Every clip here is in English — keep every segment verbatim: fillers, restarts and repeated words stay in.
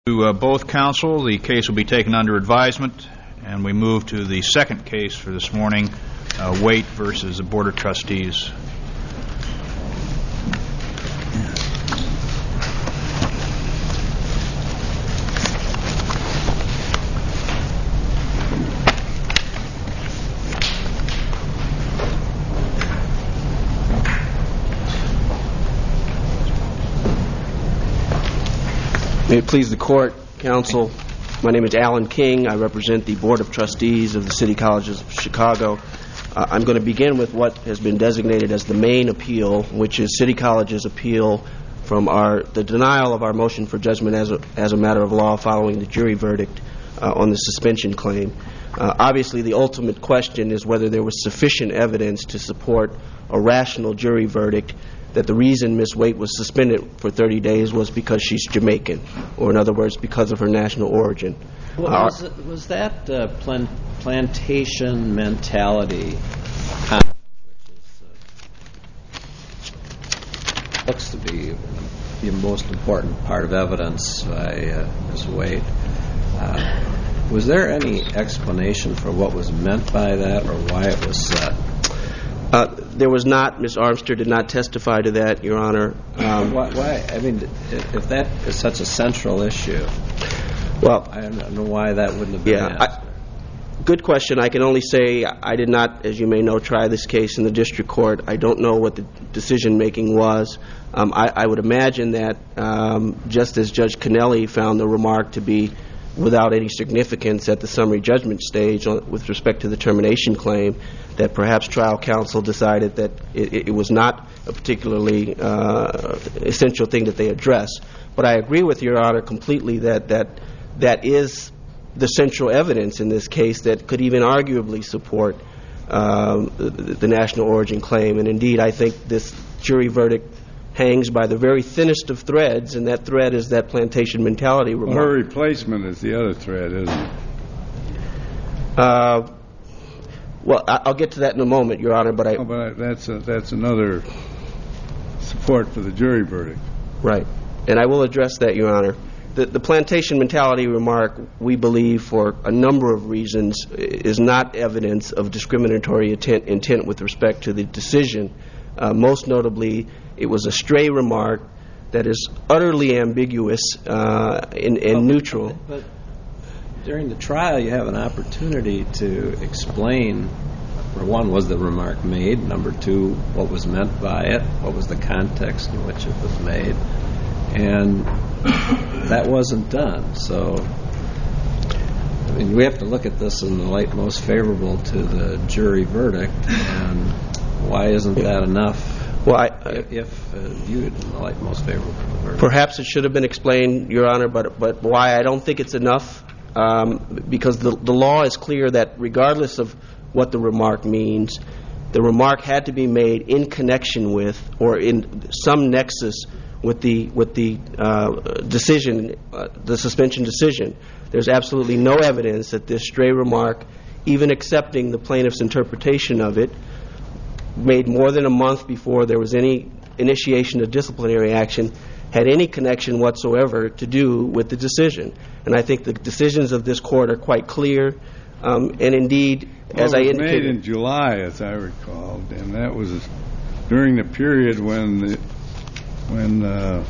To uh, both counsel, the case will be taken under advisement, and we move to the second case for this morning, uh, Waite versus the Board of Trustees. May it please the Court, Counsel, my name is Alan King. I represent the Board of Trustees of the City Colleges of Chicago. Uh, I'm going to begin with what has been designated as the main appeal, which is City College's appeal from our the denial of our motion for judgment as a, as a matter of law following the jury verdict uh, on the suspension claim. Uh, obviously, the ultimate question is whether there was sufficient evidence to support a rational jury verdict that the reason Miz Waite was suspended for thirty days was because she's Jamaican, or in other words, because of her national origin. Well, uh, was, was that uh, plan- plantation mentality, which is, uh, looks to be the most important part of evidence by uh, Miz Waite, uh, was there any explanation for what was meant by that or why it was set? Uh, there was not. Miz Armster did not testify to that, Your Honor. Um, why, why? I mean, if that is such a central issue, well, I don't know why that wouldn't have been yeah, asked. I, good question. I can only say I did not, as you may know, try this case in the district court. I don't know what the decision-making was. Um, I, I would imagine that um, just as Judge Cannelli found the remark to be without any significance at the summary judgment stage on, with respect to the termination claim, that perhaps trial counsel decided that it, it was not a particularly uh, essential thing that they address. But I agree with Your Honor completely that that that is the central evidence in this case that could even arguably support um, the, the national origin claim. And indeed, I think this jury verdict hangs by the very thinnest of threads, and that thread is that plantation mentality remark. Well, her replacement is the other thread, isn't it? Uh, well, I'll get to that in a moment, Your Honor, but I... Oh, but that's, a, that's another support for the jury verdict. Right. And I will address that, Your Honor. The, the plantation mentality remark, we believe, for a number of reasons, is not evidence of discriminatory intent, intent with respect to the decision. Uh, most notably, it was a stray remark that is utterly ambiguous uh, and, and well, neutral. But during the trial, you have an opportunity to explain, for one, was the remark made? Number two, what was meant by it? What was the context in which it was made? And that wasn't done. So, I mean, we have to look at this in the light most favorable to the jury verdict. And why isn't that enough? Well, I, if, if uh, viewed in the light most favorable to the verdict? Perhaps it should have been explained, Your Honor, but but why I don't think it's enough, um, because the the law is clear that regardless of what the remark means, the remark had to be made in connection with or in some nexus with the with the uh, decision, uh, the suspension decision. There's absolutely no evidence that this stray remark, even accepting the plaintiff's interpretation of it, made more than a month before there was any initiation of disciplinary action, had any connection whatsoever to do with the decision. And I think the decisions of this court are quite clear. Um, and indeed, well, as I indicated, it was made in July, as I recall, and that was during the period when the, when uh,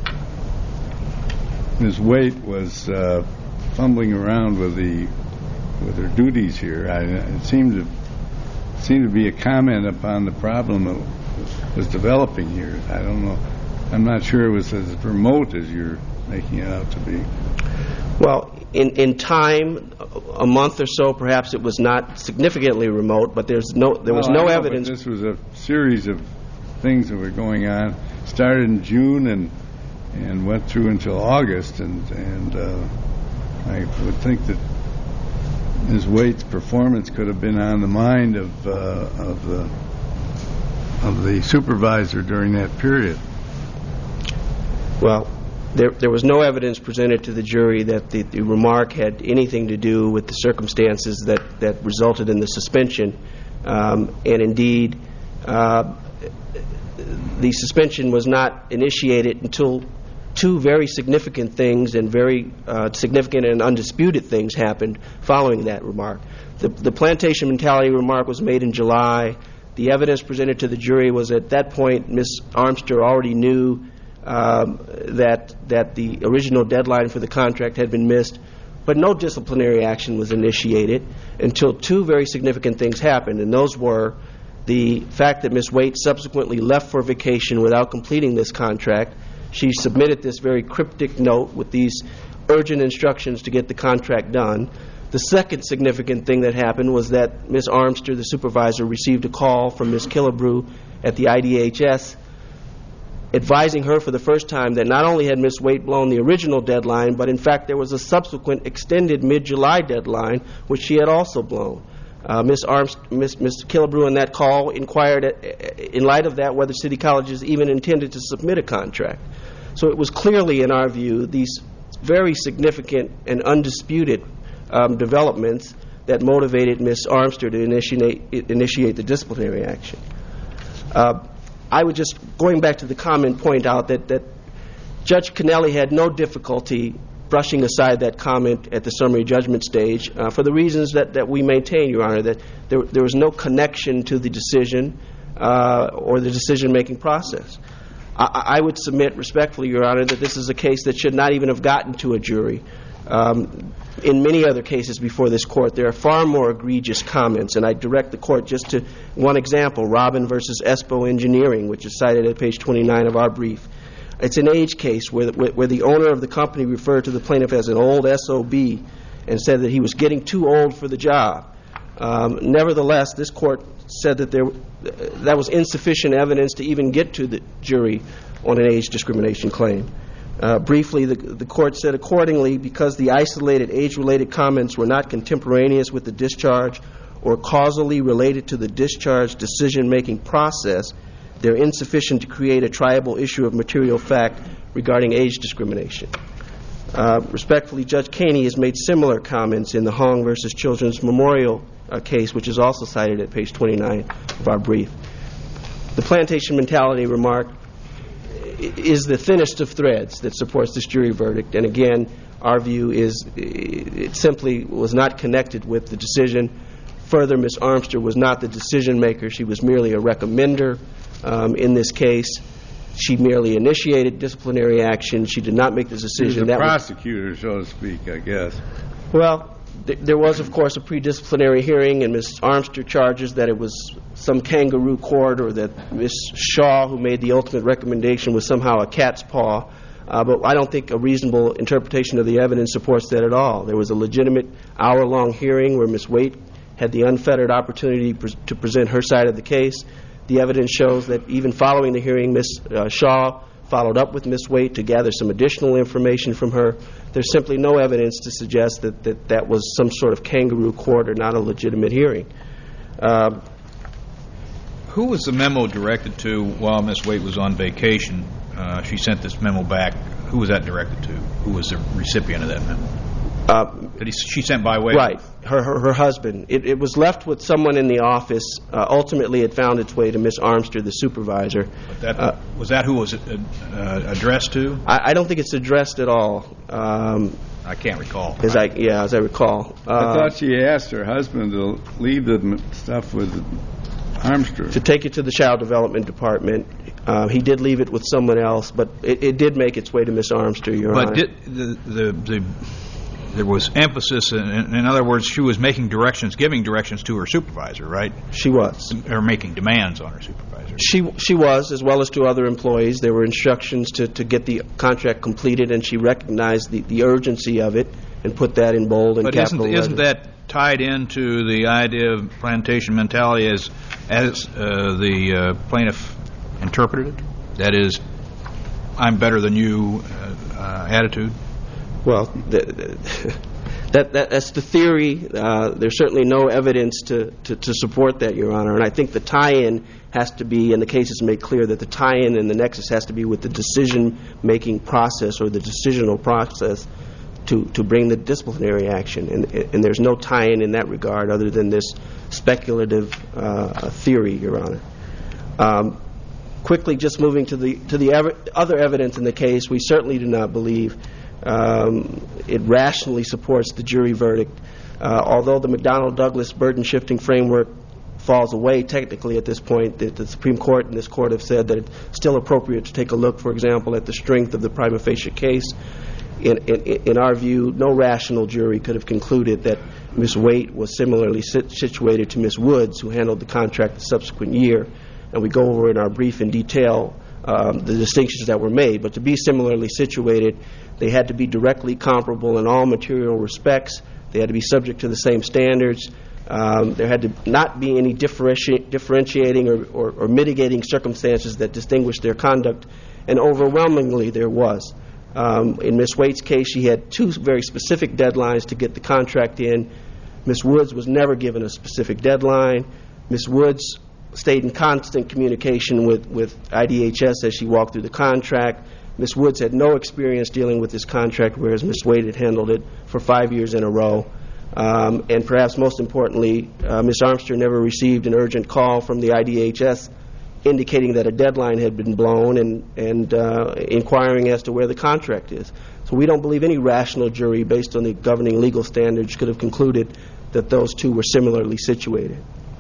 Miz Waite was uh, fumbling around with the with her duties here. I, it seemed to seemed to be a comment upon the problem that was developing here. I don't know. I'm not sure it was as remote as you're making it out to be. Well, in, in time, a month or so, perhaps it was not significantly remote, but there's no there was well, no I know, evidence. But this was a series of things that were going on. Started in June and and went through until August, and and uh, I would think that Miz Waite's performance could have been on the mind of uh, of the of the supervisor during that period. Well, there there was no evidence presented to the jury that the, the remark had anything to do with the circumstances that, that resulted in the suspension. Um, and indeed, uh, the suspension was not initiated until two very significant things and very uh, significant and undisputed things happened following that remark. The, the plantation mentality remark was made in July. The evidence presented to the jury was at that point Miz Armster already knew um, that that the original deadline for the contract had been missed, but no disciplinary action was initiated until two very significant things happened, and those were the fact that Miz Waite subsequently left for vacation without completing this contract. She submitted this very cryptic note with these urgent instructions to get the contract done. The second significant thing that happened was that Miz Armster, the supervisor, received a call from Miz Killebrew at the I D H S advising her for the first time that not only had Miz Waite blown the original deadline, but in fact there was a subsequent extended mid-July deadline, which she had also blown. Uh, Miz Armst, Miz Miz Killebrew in that call inquired, at, in light of that, whether City Colleges even intended to submit a contract. So it was clearly, in our view, these very significant and undisputed um, developments that motivated Miz Armster to initiate, initiate the disciplinary action. Uh, I would just, going back to the comment, point out that, that Judge Kennelly had no difficulty brushing aside that comment at the summary judgment stage uh, for the reasons that, that we maintain, Your Honor, that there, there was no connection to the decision uh, or the decision-making process. I, I would submit respectfully, Your Honor, that this is a case that should not even have gotten to a jury. Um, in many other cases before this Court, there are far more egregious comments, and I direct the Court just to one example, Robin versus Espo Engineering, which is cited at page twenty-nine of our brief. It's an age case where the, where the owner of the company referred to the plaintiff as an old S O B and said that he was getting too old for the job. Um, nevertheless, this Court said that there that was insufficient evidence to even get to the jury on an age discrimination claim. Uh, briefly, the, the Court said, accordingly, because the isolated age-related comments were not contemporaneous with the discharge or causally related to the discharge decision-making process, they're insufficient to create a triable issue of material fact regarding age discrimination. Uh, respectfully, Judge Caney has made similar comments in the Hong versus Children's Memorial uh, case, which is also cited at page twenty-nine of our brief. The plantation mentality remark is the thinnest of threads that supports this jury verdict, and again, our view is it simply was not connected with the decision. Further, Miz Armster was not the decision maker. She was merely a recommender um, in this case. She merely initiated disciplinary action. She did not make the decision. She was a that prosecutor, was, so to speak, I guess. Well, th there was, of course, a pre-disciplinary hearing, and Miz Armster charges that it was some kangaroo court or that Miz Shaw, who made the ultimate recommendation, was somehow a cat's paw. Uh, but I don't think a reasonable interpretation of the evidence supports that at all. There was a legitimate hour-long hearing where Miz Waite had the unfettered opportunity pre to present her side of the case. The evidence shows that even following the hearing, Miz Uh, Shaw followed up with Miz Waite to gather some additional information from her. There's simply no evidence to suggest that that, that was some sort of kangaroo court or not a legitimate hearing. Uh, Who was the memo directed to while Miz Waite was on vacation? Uh, she sent this memo back. Who was that directed to? Who was the recipient of that memo? Uh, Did he, she sent by way? Right, her, her, her husband. It, it was left with someone in the office. Uh, ultimately, it found its way to Miz Armster, the supervisor. But that, uh, was that who was it uh, addressed to? I, I don't think it's addressed at all. Um, I can't recall. as I, yeah, as I recall. Uh, I thought she asked her husband to leave the m- stuff with Armster. to take it to the Child Development Department. Uh, he did leave it with someone else, but it, it did make its way to Miz Armster, Your Honor. But did the the, the there was emphasis, in, in other words, she was making directions, giving directions to her supervisor, right? She was. Or making demands on her supervisor. She she was, as well as to other employees. There were instructions to, to get the contract completed, and she recognized the, the urgency of it and put that in bold and but capital isn't, isn't letters. that tied into the idea of plantation mentality as, as uh, the uh, plaintiff interpreted it? That is, I'm better than you uh, uh, attitude? Well, the, the, that, that that's the theory. Uh, there's certainly no evidence to, to, to support that, Your Honor. And I think the tie-in has to be, and the cases make clear that the tie-in and the nexus has to be with the decision-making process or the decisional process to, to bring the disciplinary action. And, and there's no tie-in in that regard other than this speculative uh, theory, Your Honor. Um, Quickly, just moving to the to the ev- other evidence in the case, we certainly do not believe um, it rationally supports the jury verdict. Uh, although the McDonnell-Douglas burden-shifting framework falls away technically at this point, the, the Supreme Court and this Court have said that it's still appropriate to take a look, for example, at the strength of the prima facie case. In, in, in our view, no rational jury could have concluded that Miz Waite was similarly sit- situated to Miz Woods, who handled the contract the subsequent year. And we go over in our brief in detail um, the distinctions that were made. But to be similarly situated, they had to be directly comparable in all material respects. They had to be subject to the same standards. Um, there had to not be any differenti- differentiating or, or, or mitigating circumstances that distinguished their conduct. And overwhelmingly, there was. Um, in Miz Waite's case, she had two very specific deadlines to get the contract in. Miz Woods was never given a specific deadline. Miz Woods stayed in constant communication with, with I D H S as she walked through the contract. Miz Woods had no experience dealing with this contract, whereas Miz Waite had handled it for five years in a row. Um, and perhaps most importantly, uh, Miz Armster never received an urgent call from the I D H S indicating that a deadline had been blown and, and uh, inquiring as to where the contract is. So we don't believe any rational jury, based on the governing legal standards, could have concluded that those two were similarly situated.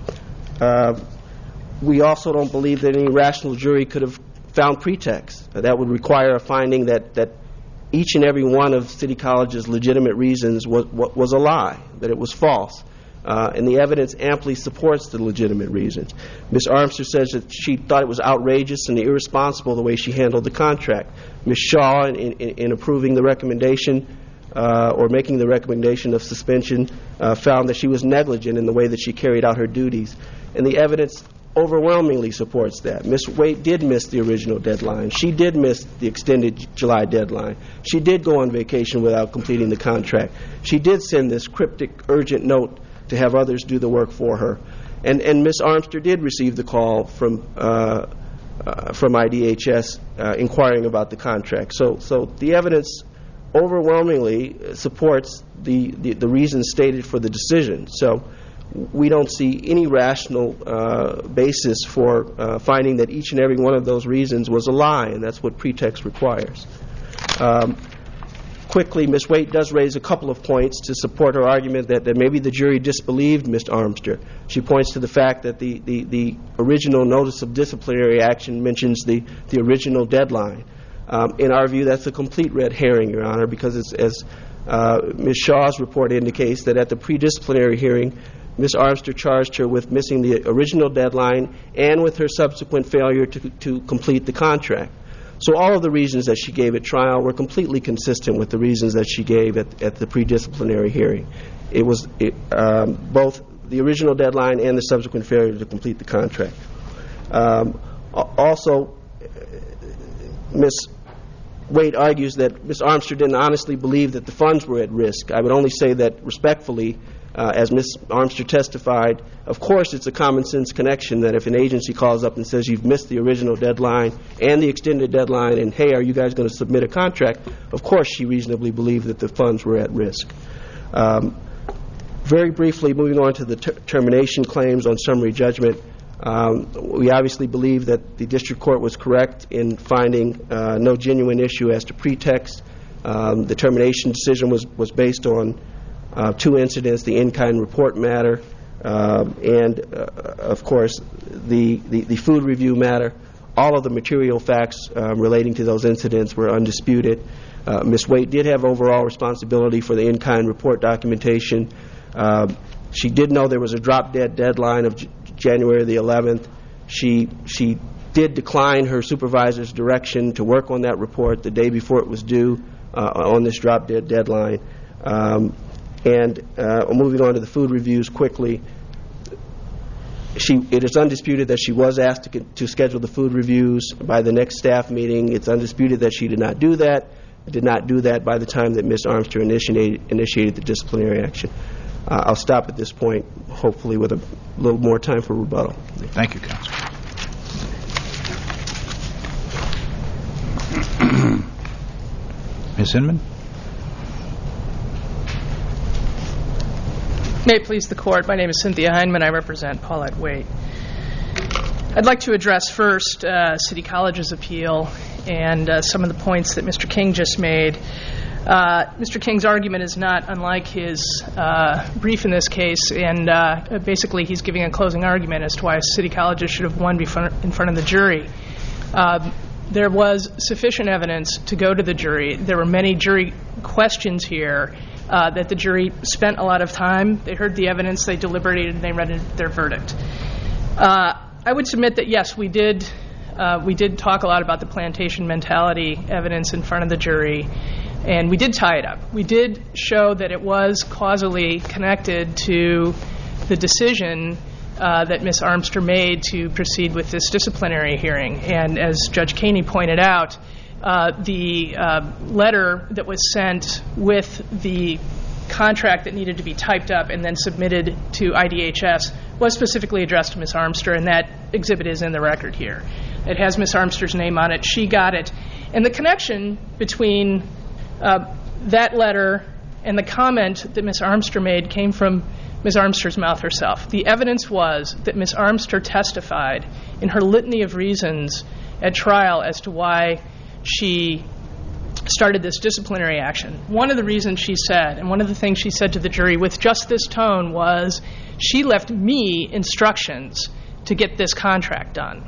Uh, We also don't believe that any rational jury could have found pretext. Uh, that would require a finding that, that each and every one of City College's legitimate reasons was, was a lie, that it was false. Uh, and the evidence amply supports the legitimate reasons. Miz Armster says that she thought it was outrageous and irresponsible the way she handled the contract. Miz Shaw, in, in, in approving the recommendation uh, or making the recommendation of suspension, uh, found that she was negligent in the way that she carried out her duties. And the evidence overwhelmingly supports that. Miz Waite did miss the original deadline. She did miss the extended July deadline. She did go on vacation without completing the contract. She did send this cryptic, urgent note to have others do the work for her. And and Miz Armster did receive the call from uh, uh, from I D H S uh, inquiring about the contract. So so the evidence overwhelmingly supports the, the, the reasons stated for the decision. So we don't see any rational uh, basis for uh, finding that each and every one of those reasons was a lie, and that's what pretext requires. Um, quickly, Miz Waite does raise a couple of points to support her argument that, that maybe the jury disbelieved Miz Armster. She points to the fact that the, the, the original notice of disciplinary action mentions the, the original deadline. Um, in our view, that's a complete red herring, Your Honor, because it's, as uh, Miz Shaw's report indicates, that at the pre-disciplinary hearing, Miz Armster charged her with missing the original deadline and with her subsequent failure to, to complete the contract. So all of the reasons that she gave at trial were completely consistent with the reasons that she gave at, at the pre-disciplinary hearing. It was it, um, both the original deadline and the subsequent failure to complete the contract. Um, also, Miz Waite argues that Miz Armster didn't honestly believe that the funds were at risk. I would only say that respectfully, Uh, as Miz Armster testified, of course it's a common sense connection that if an agency calls up and says you've missed the original deadline and the extended deadline and, hey, are you guys going to submit a contract, of course she reasonably believed that the funds were at risk. Um, very briefly, moving on to the ter- termination claims on summary judgment, um, we obviously believe that the district court was correct in finding uh, no genuine issue as to pretext. Um, the termination decision was, was based on Uh, two incidents, the in-kind report matter, uh, and, uh, of course, the, the, the food review matter. All of the material facts uh, relating to those incidents were undisputed. Uh, Miz Waite did have overall responsibility for the in-kind report documentation. Uh, she did know there was a drop-dead deadline of J- January the eleventh. She, she did decline her supervisor's direction to work on that report the day before it was due uh, on this drop-dead deadline. Um, And uh, moving on to the food reviews quickly, she, it is undisputed that she was asked to, to schedule the food reviews by the next staff meeting. It's undisputed that she did not do that, did not do that by the time that Miz Armster initiated, initiated the disciplinary action. Uh, I'll stop at this point, hopefully with a little more time for rebuttal. Thank you, counsel. Miz Hinman? May it please the Court, my name is Cynthia Heineman. I represent Paulette Waite. I'd like to address first uh, City College's appeal and uh, some of the points that Mister King just made. Uh, Mister King's argument is not unlike his uh, brief in this case, and uh, basically he's giving a closing argument as to why City Colleges should have won before, in front of the jury. Uh, there was sufficient evidence to go to the jury. There were many jury questions here uh, that the jury spent a lot of time. They heard the evidence, they deliberated, and they rendered their verdict. Uh, I would submit that, yes, we did uh, we did talk a lot about the plantation mentality evidence in front of the jury, and we did tie it up. We did show that it was causally connected to the decision uh, that Miz Armster made to proceed with this disciplinary hearing. And as Judge Caney pointed out, uh, the uh, letter that was sent with the contract that needed to be typed up and then submitted to I D H S was specifically addressed to Miz Armster, and that exhibit is in the record here. It has Miz Armster's name on it. She got it. And the connection between uh, that letter and the comment that Miz Armster made came from Miz Armster's mouth herself. The evidence was that Miz Armster testified in her litany of reasons at trial as to why she started this disciplinary action. One of the reasons she said, and one of the things she said to the jury with just this tone, was she left me instructions to get this contract done.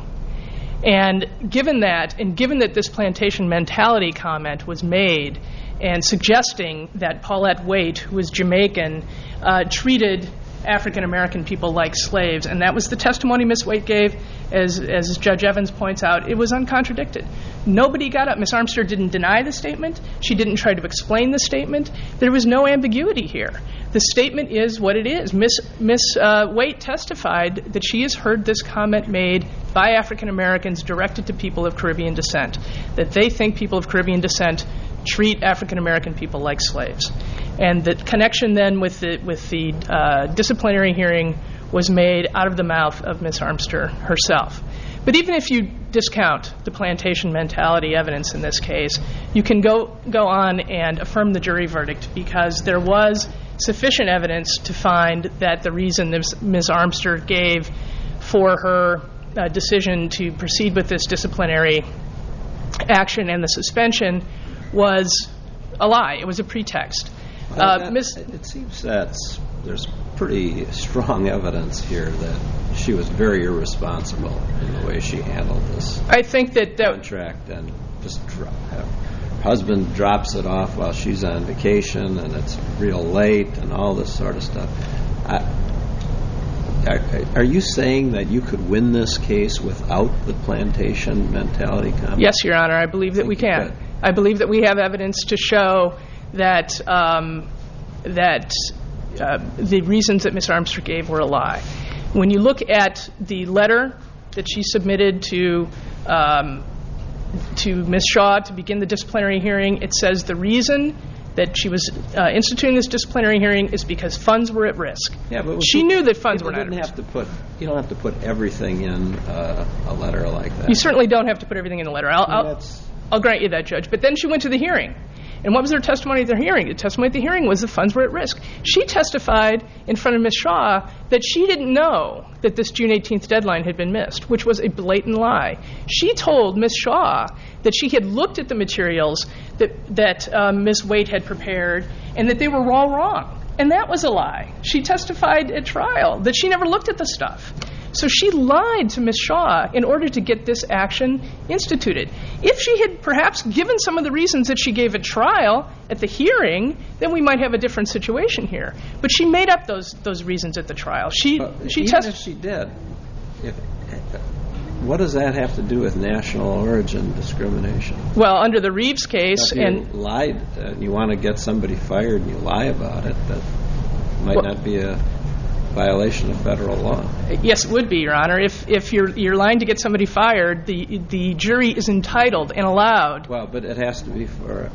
And given that, and given that this plantation mentality comment was made and suggesting that Paulette Waite, who was Jamaican, uh, treated African American people like slaves, and that was the testimony Miz Waite gave, as, as Judge Evans points out, it was uncontradicted. Nobody got up. Miz Armster didn't deny the statement. She didn't try to explain the statement. There was no ambiguity here. The statement is what it is. Miz Miz Uh, Waite testified that she has heard this comment made by African Americans directed to people of Caribbean descent, that they think people of Caribbean descent treat African American people like slaves. And the connection then with the, with the uh, disciplinary hearing was made out of the mouth of Miz Armster herself. But even if you discount the plantation mentality evidence in this case, you can go, go on and affirm the jury verdict, because there was sufficient evidence to find that the reason Miz Armster gave for her uh, decision to proceed with this disciplinary action and the suspension was a lie. It was a pretext. Well, uh, that, Miz It seems that there's pretty strong evidence here that she was very irresponsible in the way she handled this I think that, that contract, and just dro- her husband drops it off while she's on vacation, and it's real late, and all this sort of stuff. I, are, are you saying that you could win this case without the plantation mentality comment? Yes, Your Honor. I believe that I we think you can. could. I believe that we have evidence to show that um, that uh, the reasons that Miz Armster gave were a lie. When you look at the letter that she submitted to um, to Miz Shaw to begin the disciplinary hearing, it says the reason that she was uh, instituting this disciplinary hearing is because funds were at risk. Yeah, but she knew that funds were not at risk. Have to put, you don't have to put everything in uh, a letter like that. You certainly don't have to put everything in the letter. I'll, I mean, I'll, that's, I'll grant you that, Judge. But then she went to the hearing. And what was her testimony at the hearing? The testimony at the hearing was the funds were at risk. She testified in front of Miz Shaw that she didn't know that this June eighteenth deadline had been missed, which was a blatant lie. She told Miz Shaw that she had looked at the materials that, that um, Miz Waite had prepared and that they were all wrong. And that was a lie. She testified at trial that she never looked at the stuff. So she lied to Miz Shaw in order to get this action instituted. If she had perhaps given some of the reasons that she gave at trial at the hearing, then we might have a different situation here. But she made up those those reasons at the trial. She But she even test- if she did, if, what does that have to do with national origin discrimination? Well, under the Reeves case, If you and lied, uh, you want to get somebody fired, and you lie about it, that might Well- not be a violation of federal law. yes, it would be, Your Honor. If if you're you're lying to get somebody fired, the the jury is entitled and allowed. Well, but it has to be for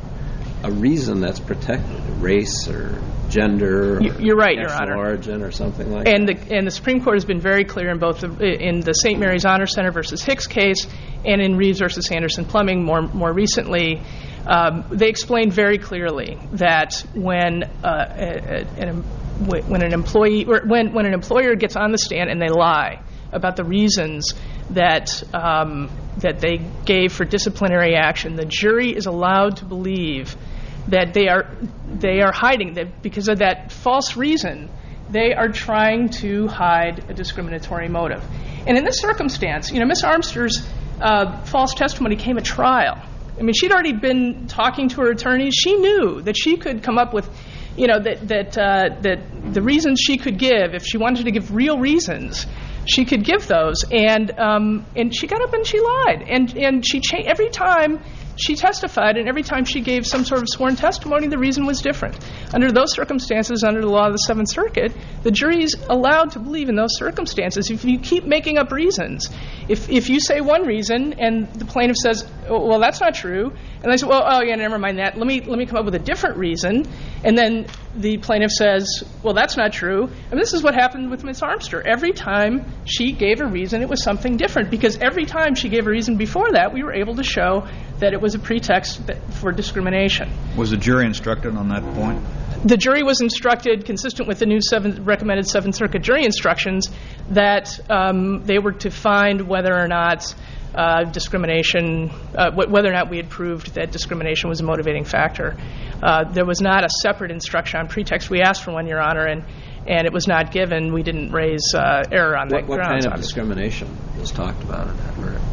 a reason that's protected, race or gender, or You're right, Your national Honor. origin or something like And that. the and the Supreme Court has been very clear in both the, in the Saint Mary's Honor Center versus Hicks case and in Reeves versus Anderson Plumbing more more recently. Um, they explained very clearly that when uh, a, a, an, when an employee or when when an employer gets on the stand and they lie about the reasons that um, that they gave for disciplinary action, the jury is allowed to believe that they are they are hiding that because of that false reason. They are trying to hide a discriminatory motive. And in this circumstance, you know, Miz Armster's uh, false testimony came at trial. I mean, she'd already been talking to her attorneys. She knew that she could come up with, you know, that that uh, that the reasons she could give, if she wanted to give real reasons, she could give those. And um, and she got up and she lied. And and she cha- every time she testified, and every time she gave some sort of sworn testimony, the reason was different. Under those circumstances, under the law of the Seventh Circuit, the jury is allowed to believe in those circumstances. If you keep making up reasons, if if you say one reason and the plaintiff says, oh, well, that's not true, and they say, well, oh, yeah, never mind that. Let me let me come up with a different reason, and then the plaintiff says, well, that's not true. And this is what happened with Miz Armster. Every time she gave a reason, it was something different, because every time she gave a reason before that, we were able to show that it was a pretext for discrimination. Was the jury instructed on that point? The jury was instructed, consistent with the new seventh, recommended Seventh Circuit jury instructions, that um, they were to find whether or not uh, discrimination, uh, wh- whether or not we had proved that discrimination was a motivating factor. Uh, there was not a separate instruction on pretext. We asked for one, Your Honor, and and it was not given. We didn't raise uh, error on that What, what grounds. kind of discrimination was talked about in that verdict?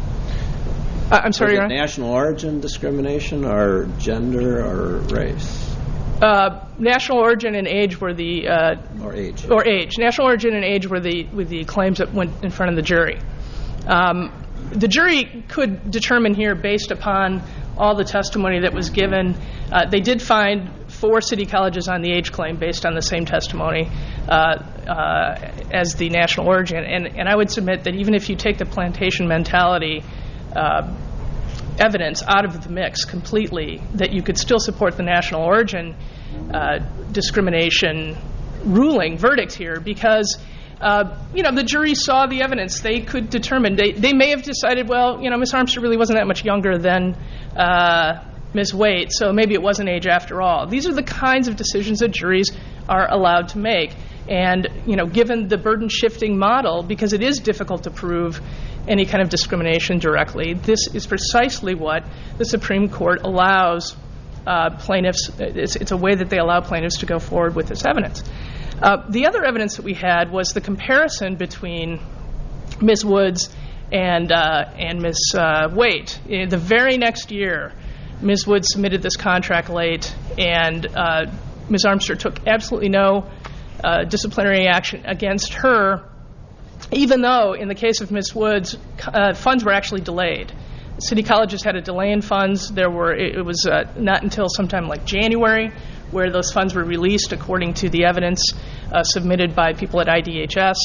Uh, I'm sorry, Was Your it Honor? national origin discrimination or gender or race Uh, national origin and age were the uh, or age? or age. National origin and age were the were the claims that went in front of the jury. Um, the jury could determine here, based upon all the testimony that was given, uh, they did find four city colleges on the age claim based on the same testimony uh, uh, as the national origin. And, and I would submit that even if you take the plantation mentality uh, evidence out of the mix completely, that you could still support the national origin uh, discrimination ruling verdict here, because uh, you know, the jury saw the evidence. They could determine. They they may have decided, well, you know, Miz Armster really wasn't that much younger than uh, Miz Waite, so maybe it wasn't age after all. These are the kinds of decisions that juries are allowed to make. And, you know, given the burden-shifting model, because it is difficult to prove any kind of discrimination directly, this is precisely what the Supreme Court allows uh, plaintiffs. It's, it's a way that they allow plaintiffs to go forward with this evidence. Uh, the other evidence that we had was the comparison between Miz Woods and uh, and Miz Uh, Waite. In the very next year, Miz Woods submitted this contract late, and uh, Miz Armster took absolutely no uh, disciplinary action against her, even though in the case of Miz Woods, uh, funds were actually delayed. City colleges had a delay in funds. There were it, it was uh, not until sometime like January where those funds were released, according to the evidence uh, submitted by people at I D H S.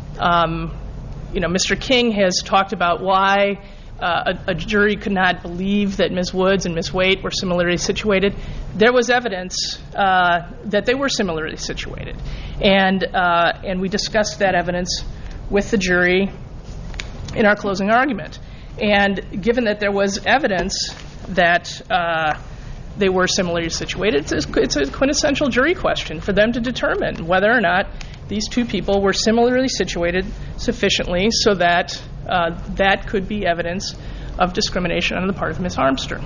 Um, you know, Mister King has talked about why uh, a, a jury could not believe that Miz Woods and Miz Waite were similarly situated. There was evidence uh, that they were similarly situated, and uh, and we discussed that evidence with the jury in our closing argument. And given that there was evidence that uh, they were similarly situated, it's a, it's a quintessential jury question for them to determine whether or not these two people were similarly situated sufficiently so that uh, that could be evidence of discrimination on the part of Miz Armster.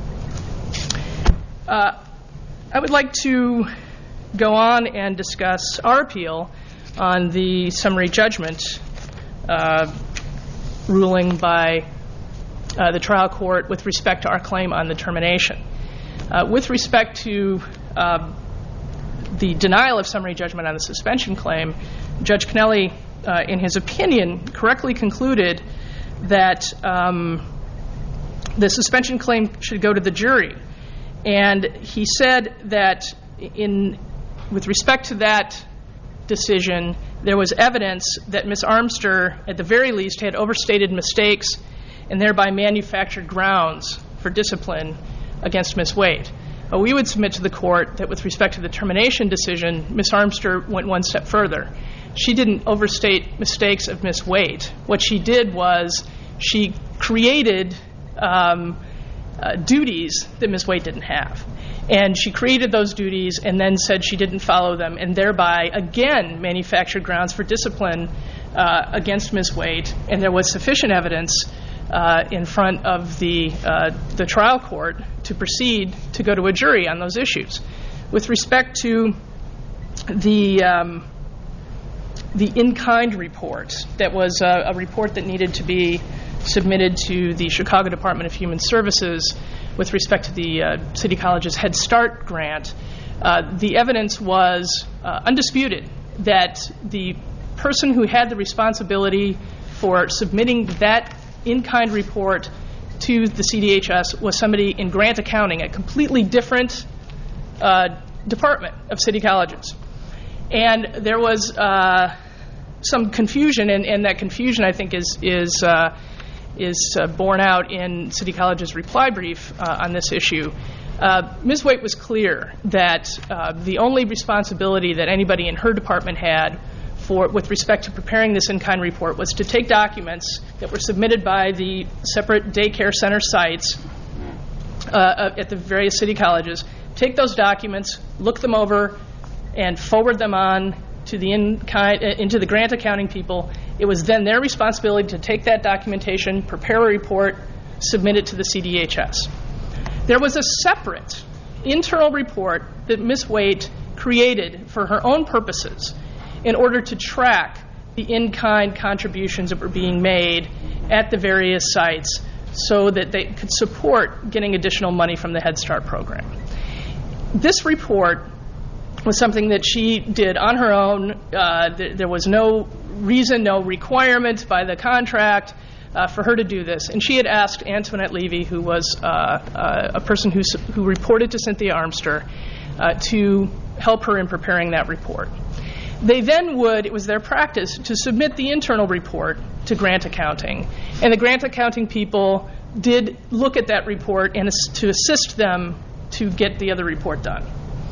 Uh, I would like to go on and discuss our appeal on the summary judgment uh, ruling by uh, the trial court with respect to our claim on the termination. Uh, with respect to uh, the denial of summary judgment on the suspension claim, Judge Kennelly, uh, in his opinion, correctly concluded that um, the suspension claim should go to the jury. And he said that in with respect to that decision, there was evidence that Miz Armster, at the very least, had overstated mistakes and thereby manufactured grounds for discipline against Miz Waite. But we would submit to the court that with respect to the termination decision, Miz Armster went one step further. She didn't overstate mistakes of Miz Waite. What she did was she created um, uh, duties that Miz Waite didn't have. And she created those duties and then said she didn't follow them, and thereby, again, manufactured grounds for discipline uh, against Miz Waite. And there was sufficient evidence uh, in front of the, uh, the trial court to proceed to go to a jury on those issues. With respect to the, um, the in-kind report, that was a, a report that needed to be submitted to the Chicago Department of Human Services with respect to the uh, City College's Head Start grant, uh, the evidence was uh, undisputed that the person who had the responsibility for submitting that in-kind report to the C D H S was somebody in grant accounting, a completely different uh, department of City Colleges. And there was uh, some confusion, and, and that confusion, I think, is is uh, is uh, borne out in City College's reply brief uh, on this issue. Uh, Miz Waite was clear that uh, the only responsibility that anybody in her department had for, with respect to preparing this in-kind report, was to take documents that were submitted by the separate daycare center sites uh, at the various city colleges, take those documents, look them over, and forward them on to the in-kind, uh, into the grant accounting people. It was then their responsibility to take that documentation, prepare a report, submit it to the C D H S. There was a separate internal report that Miz Waite created for her own purposes in order to track the in-kind contributions that were being made at the various sites so that they could support getting additional money from the Head Start program. This report was something that she did on her own. Uh, th- there was no reason, no requirement by the contract uh, for her to do this. And she had asked Antoinette Levy, who was uh, uh, a person who, su- who reported to Cynthia Armster, uh, to help her in preparing that report. They then would, it was their practice, to submit the internal report to grant accounting. And the grant accounting people did look at that report and as- to assist them to get the other report done.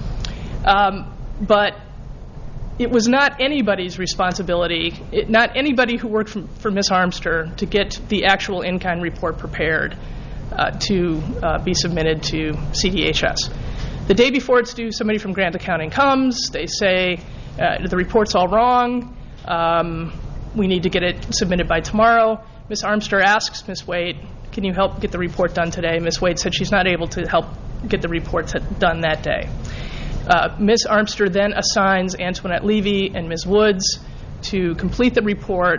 Um, but it was not anybody's responsibility, it, not anybody who worked for, for Miz Armster, to get the actual in-kind report prepared uh, to uh, be submitted to C D H S. The day before it's due, somebody from grant accounting comes. They say, uh, the report's all wrong. Um, we need to get it submitted by tomorrow. Miz Armster asks Miz Waite, can you help get the report done today? Miz Waite said she's not able to help get the report t- done that day. Uh, Miz Armster then assigns Antoinette Levy and Miz Woods to complete the report,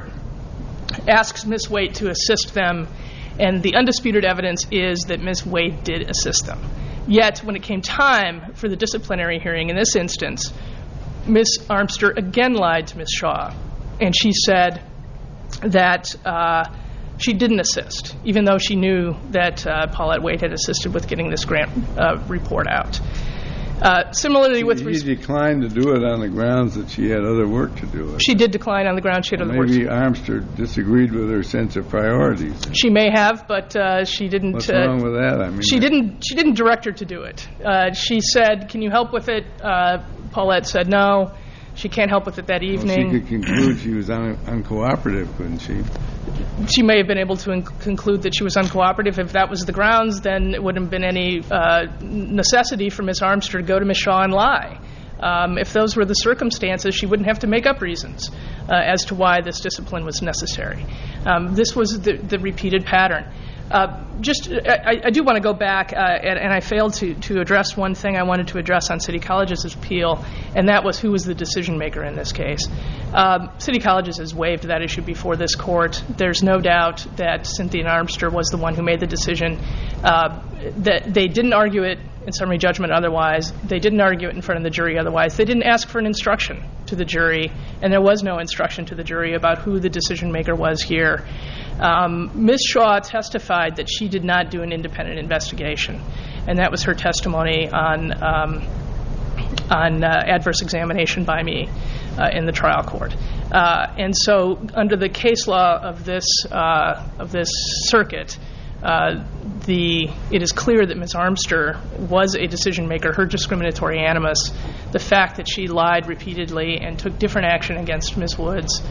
asks Miz Waite to assist them, and the undisputed evidence is that Miz Waite did assist them. Yet, when it came time for the disciplinary hearing in this instance, Miz Armster again lied to Miz Shaw, and she said that uh, she didn't assist, even though she knew that uh, Paulette Waite had assisted with getting this grant uh, report out. Uh, similarly, with She res- declined to do it on the grounds that she had other work to do. she did decline on the ground she had other work. Maybe Armster disagreed with her sense of priorities. She may have, but uh, she didn't. What's uh, wrong with that? I mean, She didn't. She didn't direct her to do it. Uh, she said, "Can you help with it?" Uh, Paulette said, "No, she can't help with it that well, evening." she could conclude she was un- uncooperative, couldn't she? She may have been able to in- conclude that she was uncooperative. If that was the grounds, then it wouldn't have been any uh, necessity for Miz Armster to go to Miz Shaw and lie. Um, if those were the circumstances, she wouldn't have to make up reasons uh, as to why this discipline was necessary. Um, this was the, the repeated pattern. Uh, just, I, I do want to go back, uh, and, and I failed to, to address one thing I wanted to address on City Colleges' appeal, and that was who was the decision maker in this case. Um, City Colleges has waived that issue before this court. There's no doubt that Cynthia Armster was the one who made the decision. Uh, that they didn't argue it in summary judgment otherwise. They didn't argue it in front of the jury otherwise. They didn't ask for an instruction to the jury, and there was no instruction to the jury about who the decision maker was here. Um, Miz Shaw testified that she did not do an independent investigation, and that was her testimony on um, on uh, adverse examination by me uh, in the trial court. Uh, and so, under the case law of this uh, of this circuit, uh, the it is clear that Miz Armster was a decision maker. Her discriminatory animus, the fact that she lied repeatedly and took different action against Miz Woods,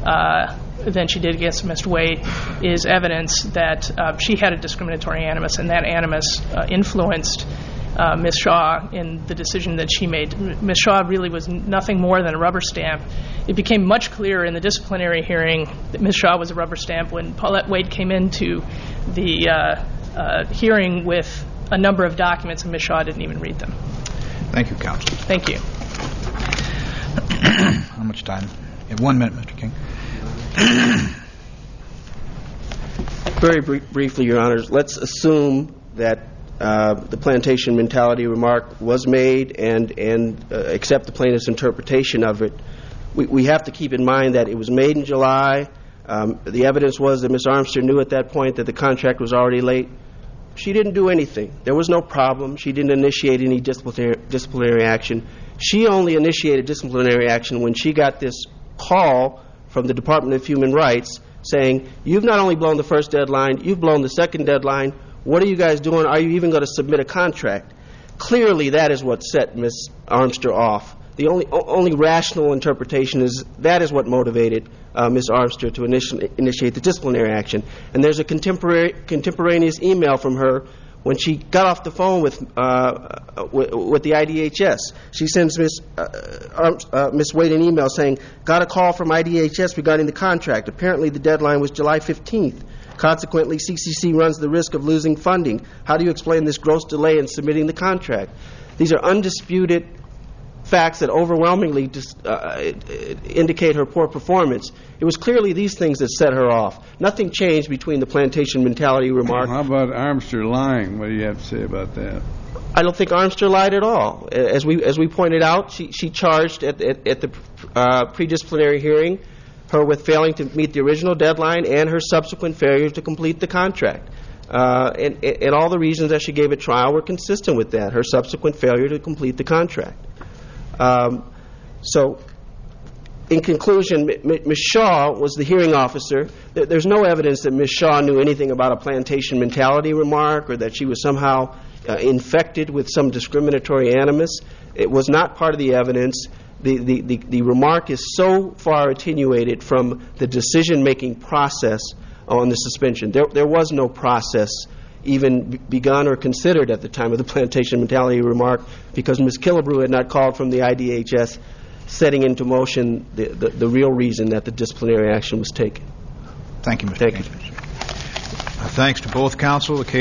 uh, than she did against Mister Waite is evidence that uh, she had a discriminatory animus, and that animus uh, influenced uh, Miz Shaw in the decision that she made. Miz Shaw really was nothing more than a rubber stamp. It became much clearer in the disciplinary hearing that Miz Shaw was a rubber stamp when Paulette Waite came into the uh, uh, hearing with a number of documents, and Miz Shaw didn't even read them. Thank you, counsel. Thank you. How much time? You have one minute, Mister King. Very br- briefly, Your Honors, let's assume that uh, the plantation mentality remark was made and, and uh, accept the plaintiff's interpretation of it. We, we have to keep in mind that it was made in July. Um, the evidence was that Miz Armster knew at that point that the contract was already late. She didn't do anything. There was no problem. She didn't initiate any disciplinary, disciplinary action. She only initiated disciplinary action when she got this call from the Department of Human Rights saying, you've not only blown the first deadline, you've blown the second deadline. What are you guys doing? Are you even going to submit a contract? Clearly, that is what set Miz Armster off. The only only rational interpretation is that is what motivated uh, Miz Armster to initi- initiate the disciplinary action. And there's a contemporary contemporaneous email from her when she got off the phone with uh, with, with the I D H S. She sends Miz Uh, uh, Miz Waite an email saying, got a call from I D H S regarding the contract. Apparently, the deadline was July fifteenth. Consequently, C C C runs the risk of losing funding. How do you explain this gross delay in submitting the contract? These are undisputed facts that overwhelmingly dis, uh, indicate her poor performance. It was clearly these things that set her off. Nothing changed between the plantation mentality remark. How about Armster lying? What do you have to say about that? I don't think Armster lied at all. As we as we pointed out, she, she charged at, at, at the uh, pre-disciplinary hearing her with failing to meet the original deadline and her subsequent failure to complete the contract. Uh, and, and all the reasons that she gave at trial were consistent with that, her subsequent failure to complete the contract. Um, so, in conclusion, Miz Shaw was the hearing officer. There's no evidence that Miz Shaw knew anything about a plantation mentality remark or that she was somehow uh, infected with some discriminatory animus. It was not part of the evidence. The, the, the, the remark is so far attenuated from the decision-making process on the suspension. There, there was no process even begun or considered at the time of the plantation mentality remark because Miz Killebrew had not called from the I D H S setting into motion the, the, the real reason that the disciplinary action was taken. Thank you, Mister Thank King. you. Uh, thanks to both counsel. The case